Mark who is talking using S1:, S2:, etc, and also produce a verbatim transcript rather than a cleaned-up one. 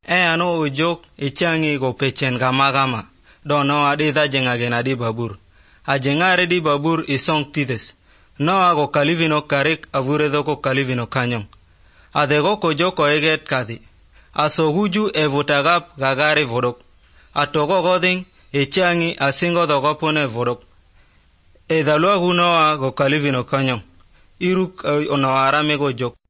S1: E ano ujok ichangi go pechen gama gama. Dono adi da jenga gena di babur. A jengare di babur isong tides. No ago kalivino karik avuredo ko kalivino kanyong. Adego ko joko eget kadi. Aso huju e votagap gagari vodok. Atogo goding ichangi asingo dogo pone vodok. E dalua gunoa go kalivino kanyong. Iruk uh, ono arame go jok.